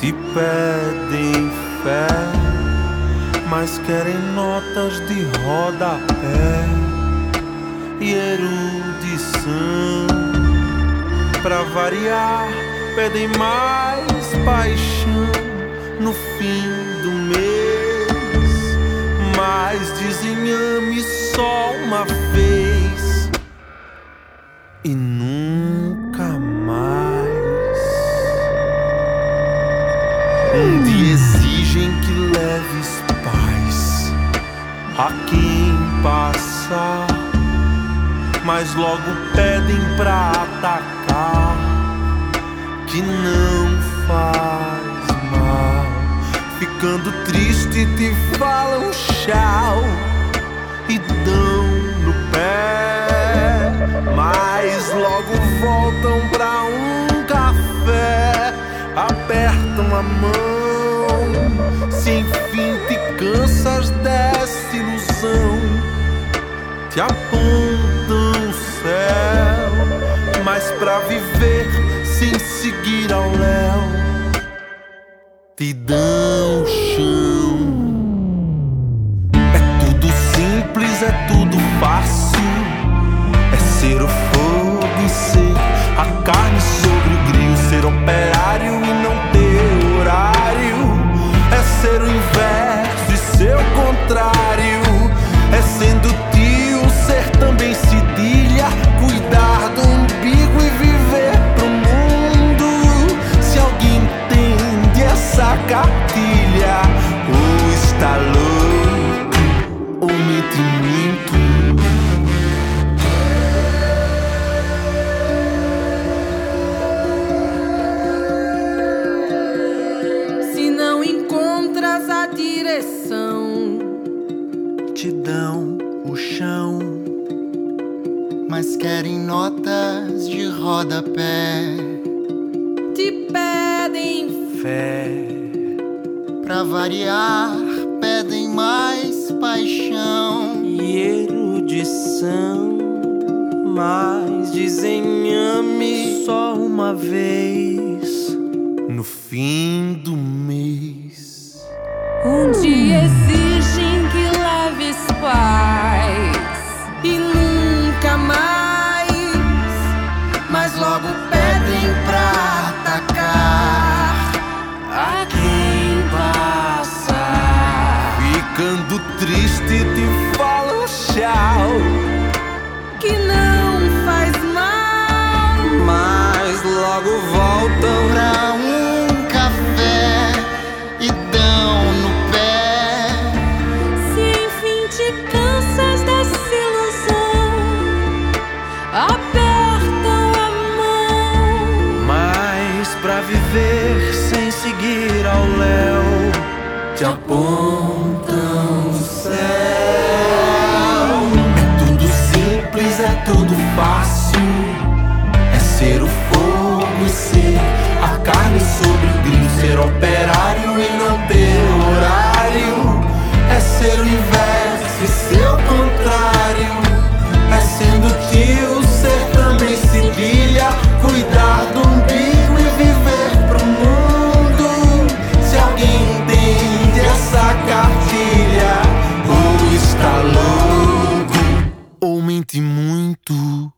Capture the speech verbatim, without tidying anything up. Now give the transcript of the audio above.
Te pedem fé, mas querem notas de rodapé e erudição. Pra variar, pedem mais paixão no fim do mês, mas dizem ame só uma vez e nunca mais. Um dia exigem que leves paz a quem passar, mas logo pedem pra atacar, que não faz mal. Ficando triste te falam tchau e dão no pé, mas logo voltam pra um café, apertam a mão. Se enfim te cansas dessa ilusão, te apontam o céu, mas pra viver sem seguir ao léu, te dão chão. É tudo simples, é tudo fácil, é ser o fogo e ser a carne sobre o grill, ser operário e não ter horário, é ser o inverso e ser o contrário, é sendo tio, ser também cedilha, cuidar do umbigo e viver pro mundo. Se alguém entende essa cartilha, ou está louco, ou mente muito. Se não encontras a direção, te dão o chão, mas querem notas de rodapé, te pedem Fé, pra variar, pedem mais paixão e erudição, mas dizem ame só uma vez no fim do mês. um dia exigem que leves paz e nunca mais, mas logo pedem pra atacar a quem passa. Ficando triste te falam tchau, Que não faz mal, mas logo voltam pra um café e dão no pé. se enfim te cansas dessa ilusão, apertam a mão, mas pra viver sem seguir ao léu, te apontam o céu. É tudo simples, é tudo fácil, é ser o fogo e ser a carne sobre o grill, ser operário e não ter horário, é ser o inverso e ser o contrário, é sendo tio, ser também cedilha, cuidar do umbigo e viver pro mundo. Se alguém entende essa cartilha, ou está louco, ou mente muito.